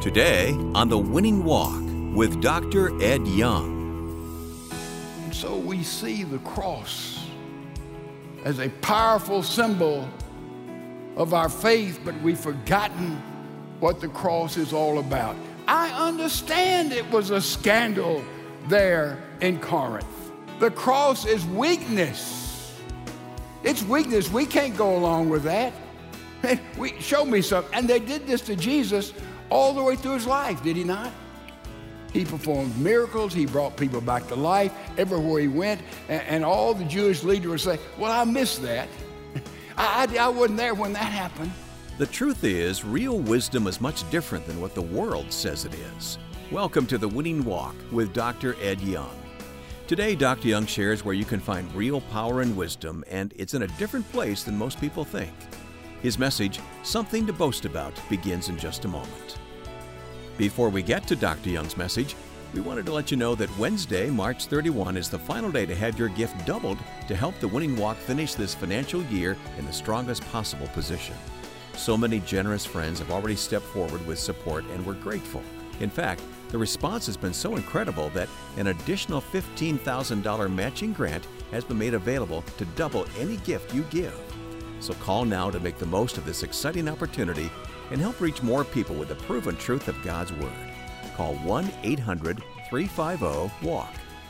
Today on The Winning Walk with Dr. Ed Young. And so we see the cross as a powerful symbol of our faith, but we've forgotten what the cross is all about. I understand it was a scandal there in Corinth. The cross is weakness. It's weakness. We can't go along with that. Show me something. And they did this to Jesus all the way through his life, did he not? He performed miracles. He brought people back to life everywhere he went. And all the Jewish leaders would say, well, I missed that. I wasn't there when that happened. The truth is, real wisdom is much different than what the world says it is. Welcome to The Winning Walk with Dr. Ed Young. Today, Dr. Young shares where you can find real power and wisdom, and it's in a different place than most people think. His message, Something to Boast About, begins in just a moment. Before we get to Dr. Young's message, we wanted to let you know that Wednesday, March 31, is the final day to have your gift doubled to help The Winning Walk finish this financial year in the strongest possible position. So many generous friends have already stepped forward with support, and we're grateful. In fact, the response has been so incredible that an additional $15,000 matching grant has been made available to double any gift you give. So call now to make the most of this exciting opportunity and help reach more people with the proven truth of God's Word. Call 1-800-350-WALK,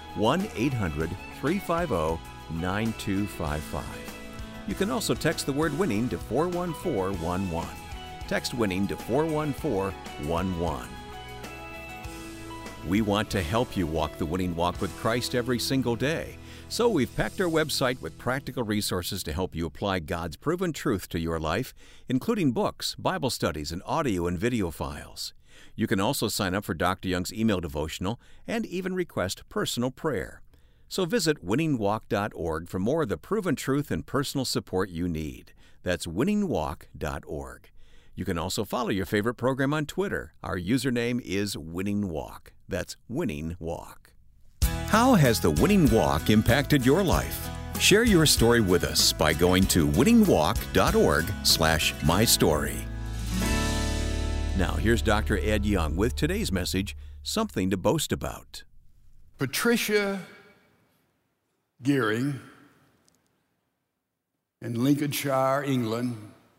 1-800-350-9255. You can also text the word WINNING to 41411. Text WINNING to 41411. We want to help you walk the winning walk with Christ every single day. So we've packed our website with practical resources to help you apply God's proven truth to your life, including books, Bible studies, and audio and video files. You can also sign up for Dr. Young's email devotional and even request personal prayer. So visit winningwalk.org for more of the proven truth and personal support you need. That's winningwalk.org. You can also follow your favorite program on Twitter. Our username is Winning Walk. That's Winning Walk. How has the Winning Walk impacted your life? Share your story with us by going to winningwalk.org/mystory. Now, here's Dr. Ed Young with today's message, Something to Boast About. Patricia Gearing in Lincolnshire, England,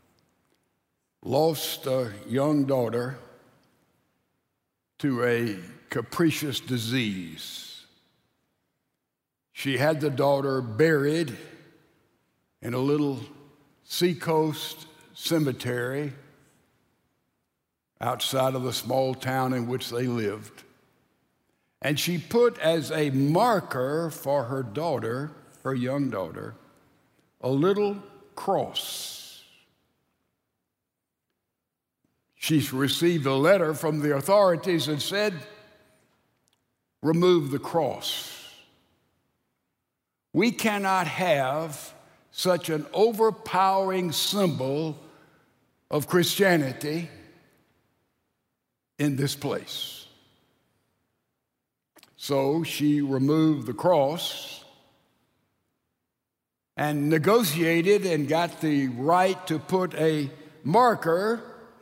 lost a young daughter to a capricious disease. She had the daughter buried in a little seacoast cemetery outside of the small town in which they lived. And she put as a marker for her daughter, her young daughter, a little cross. She's received a letter from the authorities that said, remove the cross. We cannot have such an overpowering symbol of Christianity in this place. So she removed the cross and negotiated and got the right to put a marker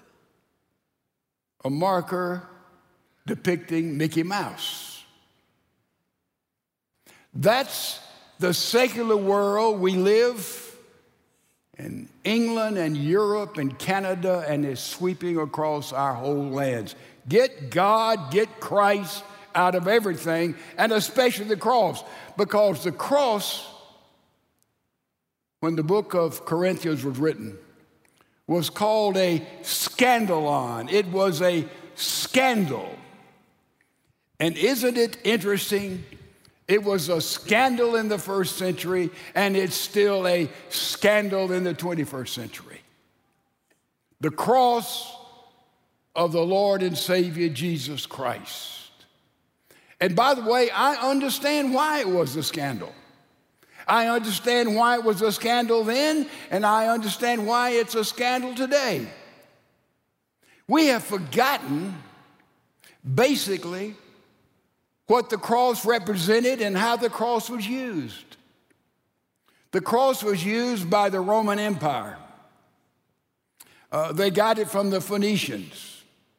depicting Mickey Mouse. That's the secular world we live in England and Europe and Canada, and is sweeping across our whole lands. Get God, get Christ out of everything, and especially the cross. Because the cross, when the book of Corinthians was written, was called a scandalon. It was a scandal. And isn't it interesting? It was a scandal in the first century, and it's still a scandal in the 21st century. The cross of the Lord and Savior Jesus Christ. And by the way, I understand why it was a scandal. I understand why it was a scandal then, and I understand why it's a scandal today. We have forgotten, basically, what the cross represented and how the cross was used. The cross was used by the Roman Empire. They got it from the Phoenicians.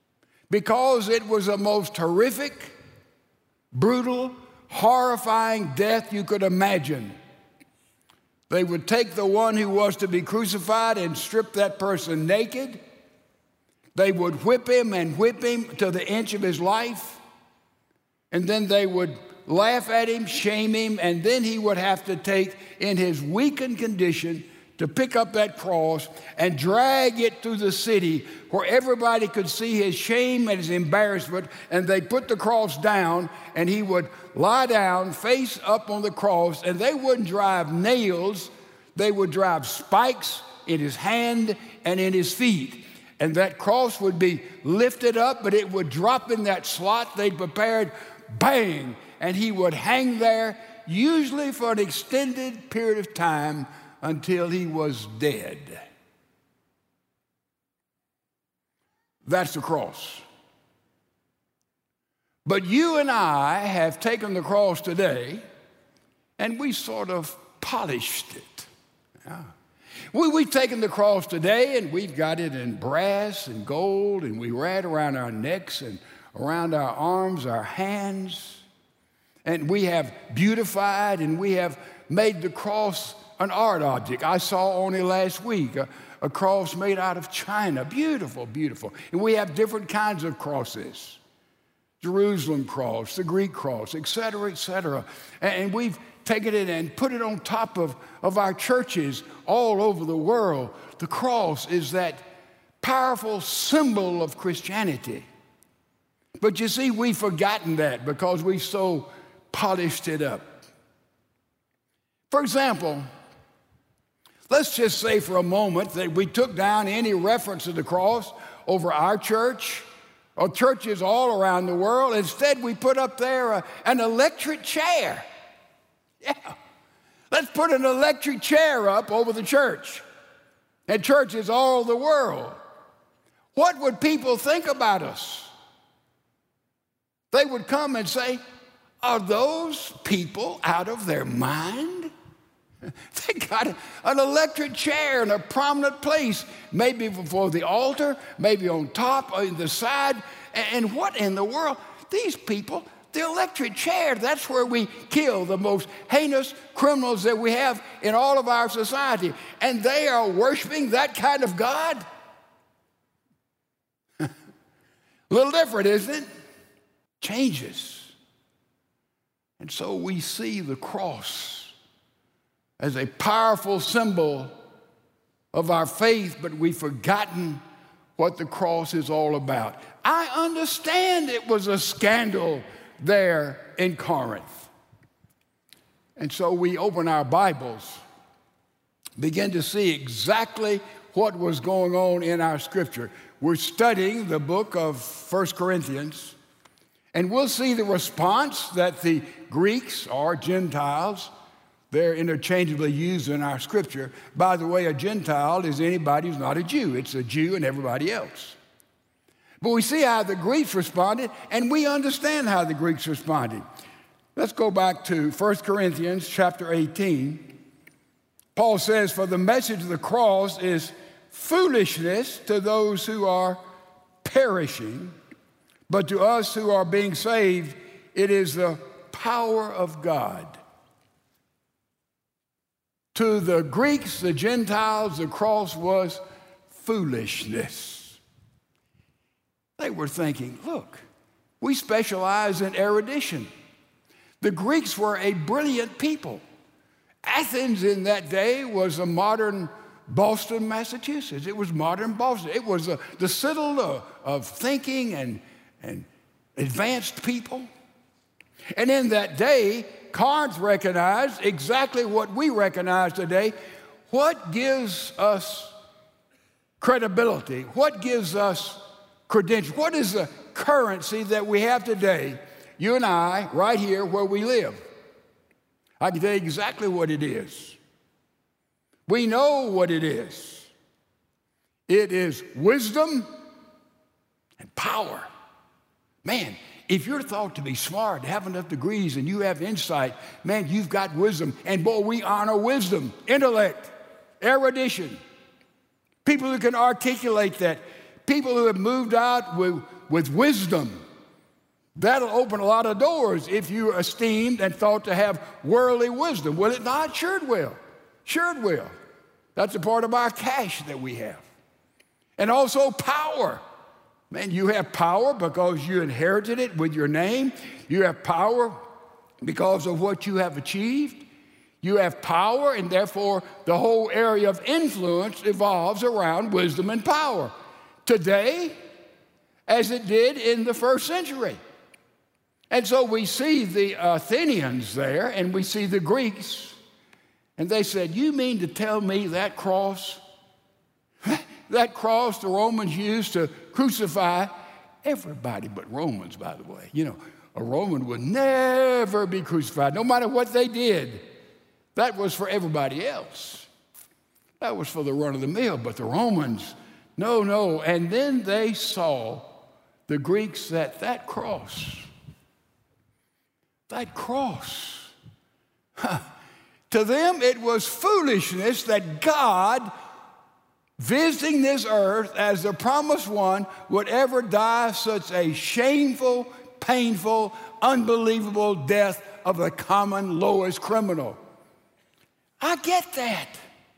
because it was the most horrific, brutal, horrifying death you could imagine. They would take the one who was to be crucified and strip that person naked. They would whip him to the inch of his life. And then they would laugh at him, shame him, and then he would have to take, in his weakened condition, to pick up that cross and drag it through the city where everybody could see his shame and his embarrassment, and they'd put the cross down, and he would lie down, face up on the cross, and they wouldn't drive nails, they would drive spikes in his hand and in his feet. And that cross would be lifted up, but it would drop in that slot they'd prepared, bang, and he would hang there, usually for an extended period of time, until he was dead. That's the cross. But you and I have taken the cross today, and we sort of polished it. Yeah. We've taken the cross today, and we've got it in brass and gold, and we wear it around our necks and around our arms, our hands. And we have beautified, and we have made the cross an art object. I saw only last week a cross made out of China. Beautiful, beautiful. And we have different kinds of crosses. Jerusalem cross, the Greek cross, et cetera, et cetera. And we've taken it and put it on top of our churches all over the world. The cross is that powerful symbol of Christianity. But you see, we've forgotten that because we so polished it up. For example, let's just say for a moment that we took down any reference to the cross over our church or churches all around the world. Instead, we put up there an electric chair. Yeah, let's put an electric chair up over the church and churches all over the world. What would people think about us? They would come and say, are those people out of their mind? They got an electric chair in a prominent place, maybe before the altar, maybe on top, or in the side. And what in the world? These people, the electric chair, that's where we kill the most heinous criminals that we have in all of our society. And they are worshiping that kind of God? A little different, isn't it? Changes. And so we see the cross as a powerful symbol of our faith, but we've forgotten what the cross is all about. I understand it was a scandal there in Corinth. And so we open our Bibles, begin to see exactly what was going on in our scripture. We're studying the book of 1 Corinthians, and we'll see the response that the Greeks or Gentiles, they're interchangeably used in our scripture. By the way, a Gentile is anybody who's not a Jew. It's a Jew and everybody else. But we see how the Greeks responded, and we understand how the Greeks responded. Let's go back to 1 Corinthians chapter 18. Paul says, for the message of the cross is foolishness to those who are perishing, but to us who are being saved, it is the power of God. To the Greeks, the Gentiles, the cross was foolishness. They were thinking, look, we specialize in erudition. The Greeks were a brilliant people. Athens in that day was a modern Boston, Massachusetts. It was modern Boston. It was the citadel of thinking and advanced people. And in that day, Corinth recognized exactly what we recognize today. What gives us credibility? What gives us credentials? What is the currency that we have today, you and I, right here where we live? I can tell you exactly what it is. We know what it is. It is wisdom and power. Man, if you're thought to be smart, have enough degrees, and you have insight, man, you've got wisdom. And boy, we honor wisdom, intellect, erudition. People who can articulate that. People who have moved out with with wisdom. That'll open a lot of doors if you're esteemed and thought to have worldly wisdom. Will it not? Sure it will. Sure it will. That's a part of our cash that we have. And also power. Man, you have power because you inherited it with your name. You have power because of what you have achieved. You have power, and therefore the whole area of influence evolves around wisdom and power. Today, as it did in the first century. And so we see the Athenians there, and we see the Greeks, and they said, you mean to tell me that cross, that cross the Romans used to crucify everybody but Romans, by the way. You know, a Roman would never be crucified, no matter what they did. That was for everybody else. That was for the run of the mill, but the Romans, no. And then they saw, the Greeks, that cross, to them it was foolishness that God, visiting this earth as the promised one, would ever die such a shameful, painful, unbelievable death of the common lowest criminal. I get that.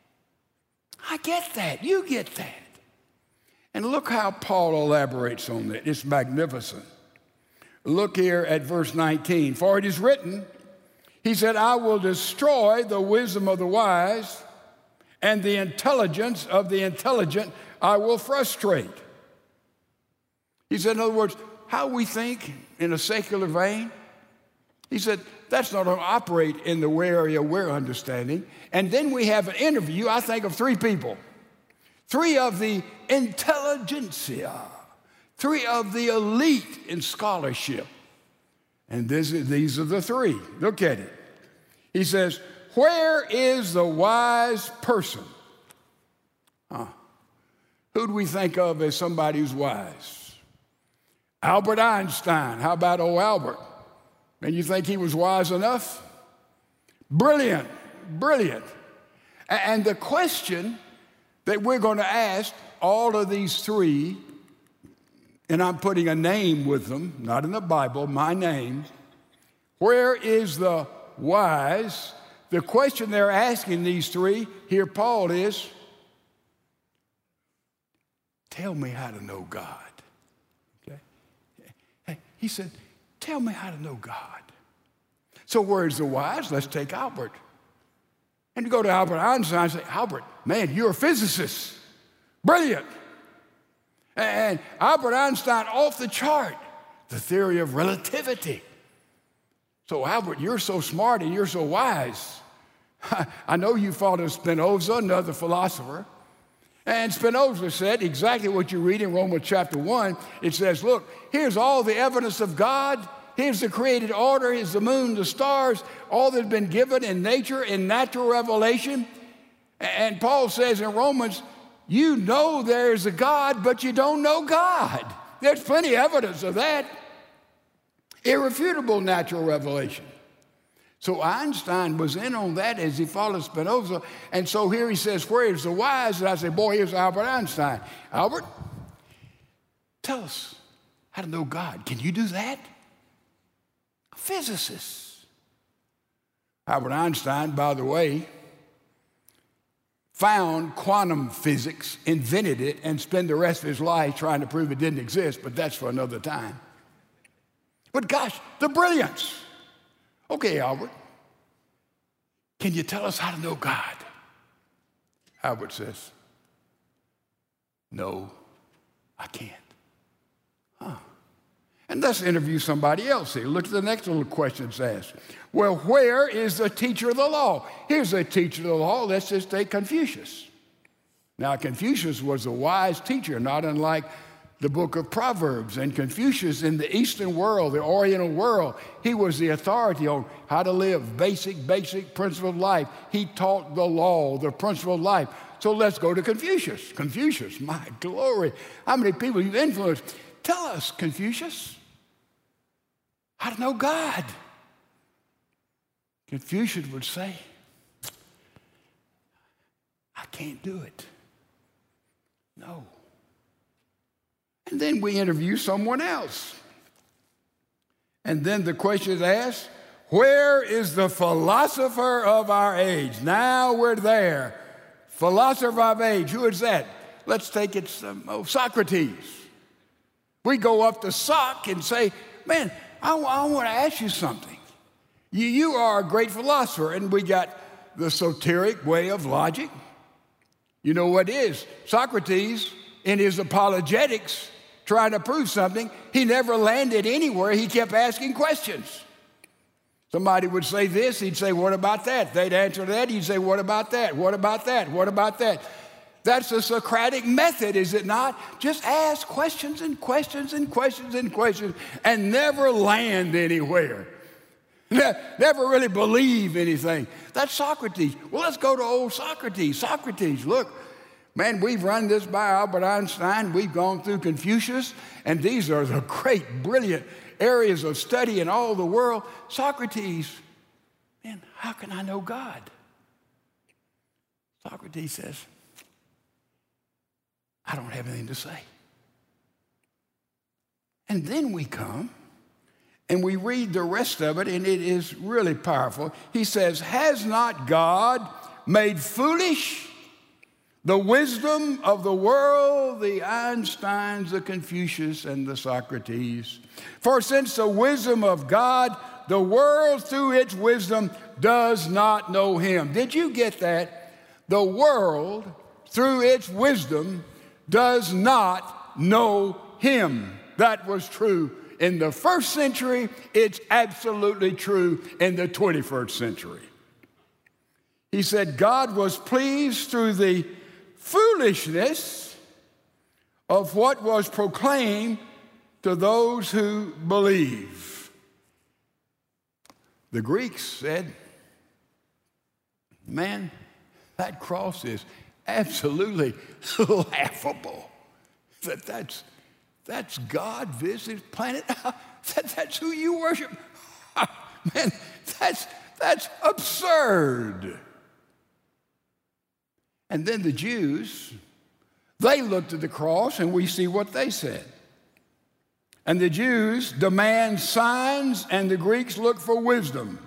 You get that. And look how Paul elaborates on that. It's magnificent. Look here at verse 19. For it is written, he said, I will destroy the wisdom of the wise, and the intelligence of the intelligent I will frustrate. He said, in other words, how we think in a secular vein, he said, that's not going to operate in the area we're understanding. And then we have an interview, I think, of three people. Three of the intelligentsia. Three of the elite in scholarship. And these are the three. Look at it. He says, where is the wise person? Who do we think of as somebody who's wise? Albert Einstein. How about old Albert? And you think he was wise enough? Brilliant. And the question that we're going to ask all of these three, and I'm putting a name with them, not in the Bible, my name. Where is the wise? The question they're asking these three, here Paul is, tell me how to know God. Okay? He said, tell me how to know God. So where's the wise? Let's take Albert. And you go to Albert Einstein and say, Albert, man, you're a physicist. Brilliant. And Albert Einstein, off the chart, the theory of relativity. So Albert, you're so smart and you're so wise. I know you thought of Spinoza, another philosopher. And Spinoza said exactly what you read in Romans chapter 1. It says, look, here's all the evidence of God. Here's the created order. Here's the moon, the stars, all that's been given in nature, in natural revelation. And Paul says in Romans, you know there's a God, but you don't know God. There's plenty of evidence of that. Irrefutable natural revelation. So Einstein was in on that as he followed Spinoza. And so here he says, where is the wise? And I say, boy, here's Albert Einstein. Albert, tell us how to know God. Can you do that? A physicist. Albert Einstein, by the way, found quantum physics, invented it, and spent the rest of his life trying to prove it didn't exist, but that's for another time. But gosh, the brilliance. Okay, Albert, can you tell us how to know God? Albert says, no, I can't. And let's interview somebody else here. Look at the next little question it's asked. Well, where is the teacher of the law? Here's a teacher of the law. Let's just take Confucius. Now, Confucius was a wise teacher, not unlike the book of Proverbs. And Confucius, in the Eastern world, the Oriental world, he was the authority on how to live, basic principle of life. He taught the law, the principle of life. So let's go to Confucius. Confucius, my glory. How many people you've influenced? Tell us, Confucius, how to know God. Confucius would say, I can't do it. No. And then we interview someone else. And then the question is asked, where is the philosopher of our age? Now we're there. Philosopher of age, who is that? Let's take it, Socrates. We go up to Soc and say, man, I want to ask you something. You are a great philosopher, and we got the esoteric way of logic. You know what is? Socrates, in his apologetics, trying to prove something, he never landed anywhere. He kept asking questions. Somebody would say this, he'd say, what about that? They'd answer that, he'd say, what about that? What about that? What about that? That's the Socratic method, is it not? Just ask questions and questions and questions and questions and never land anywhere. Never really believe anything. That's Socrates. Well, let's go to old Socrates. Socrates, look, man, we've run this by Albert Einstein. We've gone through Confucius, and these are the great, brilliant areas of study in all the world. Socrates, man, how can I know God? Socrates says, I don't have anything to say. And then we come and we read the rest of it, and it is really powerful. He says, has not God made foolish the wisdom of the world, the Einsteins, the Confucius, and the Socrates? For since the wisdom of God, the world through its wisdom does not know him. Did you get that? The world through its wisdom does not know him. That was true in the first century. It's absolutely true in the 21st century. He said God was pleased through the foolishness of what was proclaimed to those who believe. The Greeks said, man, that cross is absolutely laughable. That's God visiting planet. That's who you worship. Man, that's absurd. And then the Jews, they looked at the cross, and we see what they said. And the Jews demand signs, and the Greeks look for wisdom.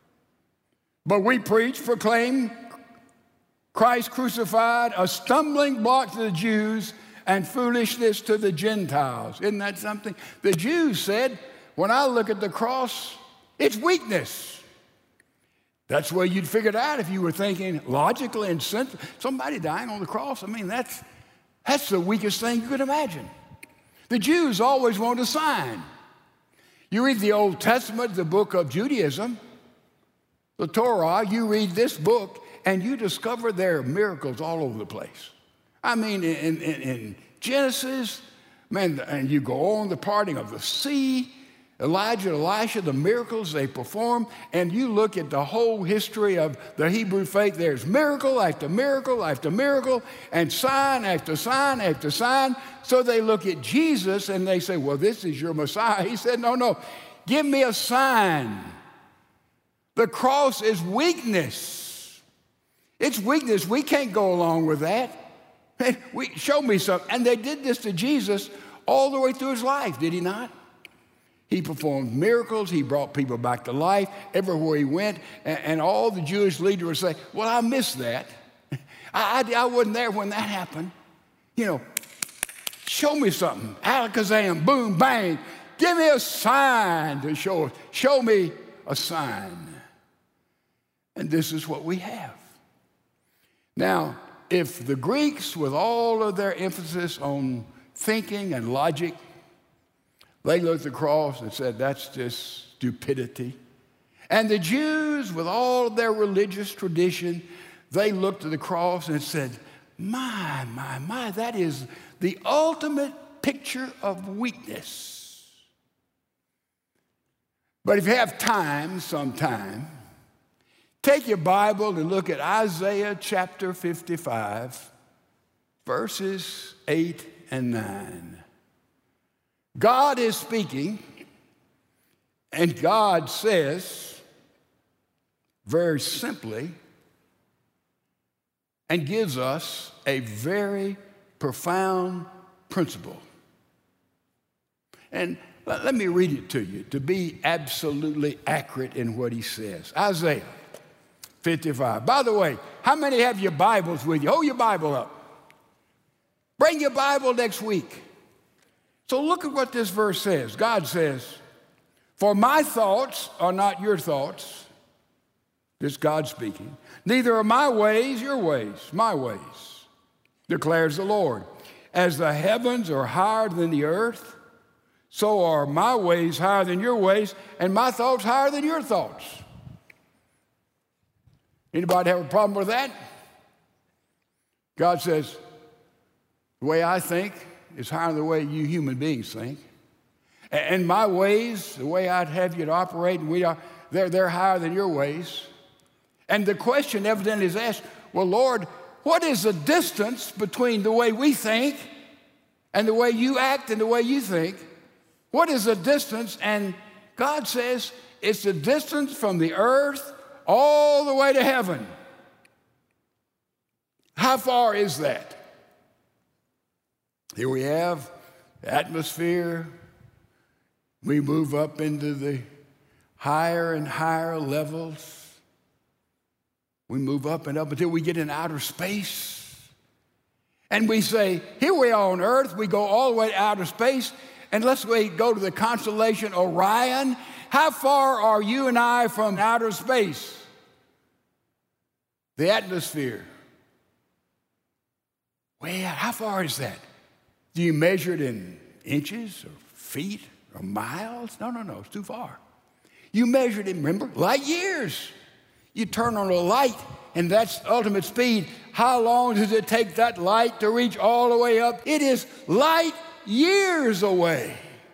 But we proclaim Christ crucified, a stumbling block to the Jews and foolishness to the Gentiles. Isn't that something? The Jews said, when I look at the cross, it's weakness. That's where you'd figure it out if you were thinking logically and simply. Somebody dying on the cross, I mean, that's the weakest thing you could imagine. The Jews always wanted a sign. You read the Old Testament, the book of Judaism, the Torah, you read this book, and you discover there are miracles all over the place. I mean, in Genesis, man, and you go on the parting of the sea, Elijah, Elisha, the miracles they perform, and you look at the whole history of the Hebrew faith, there's miracle after miracle after miracle, and sign after sign after sign. So they look at Jesus and they say, well, this is your Messiah. He said, no, give me a sign. The cross is weakness. It's weakness. We can't go along with that. Show me something. And they did this to Jesus all the way through his life, did he not? He performed miracles. He brought people back to life everywhere he went. And all the Jewish leaders would say, well, I missed that. I wasn't there when that happened. You know, show me something. Alakazam, boom, bang. Give me a sign to show us. Show me a sign. And this is what we have. Now, if the Greeks, with all of their emphasis on thinking and logic, they looked at the cross and said, that's just stupidity. And the Jews, with all of their religious tradition, they looked at the cross and said, my, that is the ultimate picture of weakness. But if you have time sometime, take your Bible and look at Isaiah chapter 55, verses 8 and 9. God is speaking, and God says very simply and gives us a very profound principle. And let me read it to you to be absolutely accurate in what he says. Isaiah 55. By the way, how many have your Bibles with you? Hold your Bible up. Bring your Bible next week. So look at what this verse says. God says, for my thoughts are not your thoughts. This is God speaking. Neither are my ways your ways, my ways, declares the Lord. As the heavens are higher than the earth, so are my ways higher than your ways, and my thoughts higher than your thoughts. Anybody have a problem with that? God says, the way I think is higher than the way you human beings think. And my ways, the way I'd have you to operate, and they're higher than your ways. And the question evidently is asked, well, Lord, what is the distance between the way we think and the way you act and the way you think? What is the distance? And God says it's the distance from the earth all the way to heaven. How far is that? Here we have the atmosphere. We move up into the higher and higher levels. We move up and up until we get in outer space. And we say, here we are on earth. We go all the way to outer space. And let's go to the constellation Orion. How far are you and I from outer space? The atmosphere. Well, how far is that? Do you measure it in inches or feet or miles? No, it's too far. You measure it in, remember, light years. You turn on a light, and that's ultimate speed. How long does it take that light to reach all the way up? It is light years away.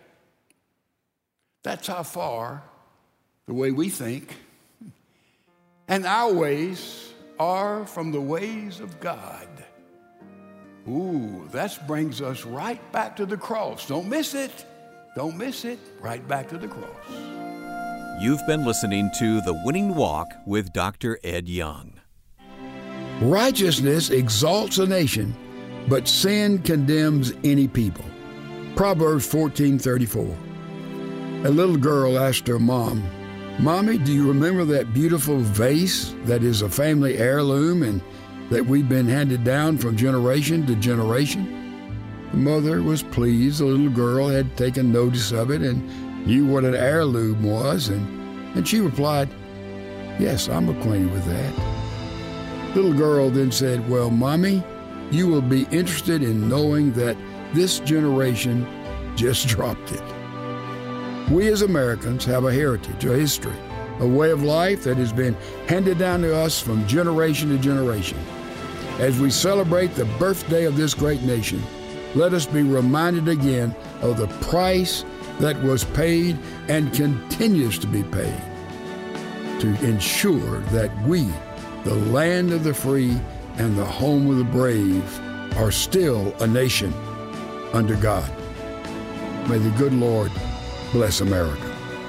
That's how far the way we think and our ways are from the ways of God. Ooh, that brings us right back to the cross. Don't miss it. Don't miss it. Right back to the cross. You've been listening to The Winning Walk with Dr. Ed Young. Righteousness exalts a nation, but sin condemns any people. Proverbs 14:34. A little girl asked her mom, Mommy, do you remember that beautiful vase that is a family heirloom and that we've been handed down from generation to generation? The mother was pleased. The little girl had taken notice of it and knew what an heirloom was, and she replied, Yes, I'm acquainted with that. Little girl then said, Well, Mommy, you will be interested in knowing that this generation just dropped it. We as Americans have a heritage, a history, a way of life that has been handed down to us from generation to generation. As we celebrate the birthday of this great nation, let us be reminded again of the price that was paid and continues to be paid to ensure that we, the land of the free and the home of the brave, are still a nation under God. May the good Lord bless America.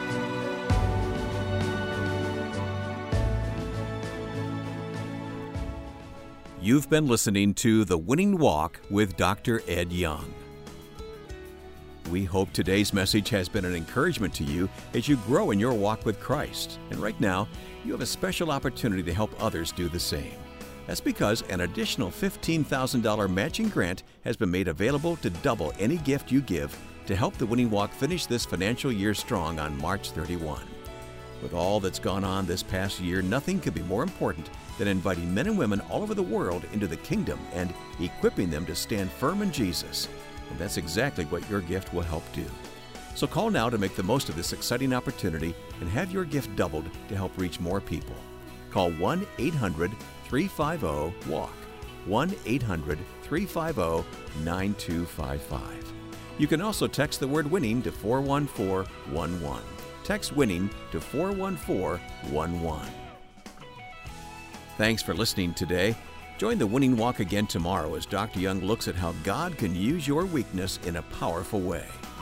You've been listening to The Winning Walk with Dr. Ed Young. We hope today's message has been an encouragement to you as you grow in your walk with Christ. And right now, you have a special opportunity to help others do the same. That's because an additional $15,000 matching grant has been made available to double any gift you give to help the Winning Walk finish this financial year strong on March 31. With all that's gone on this past year, nothing could be more important than inviting men and women all over the world into the kingdom and equipping them to stand firm in Jesus. And that's exactly what your gift will help do. So call now to make the most of this exciting opportunity and have your gift doubled to help reach more people. Call 1-800-350-WALK, 1-800-350-9255. You can also text the word WINNING to 41411. Text WINNING to 41411. Thanks for listening today. Join the Winning Walk again tomorrow as Dr. Young looks at how God can use your weakness in a powerful way.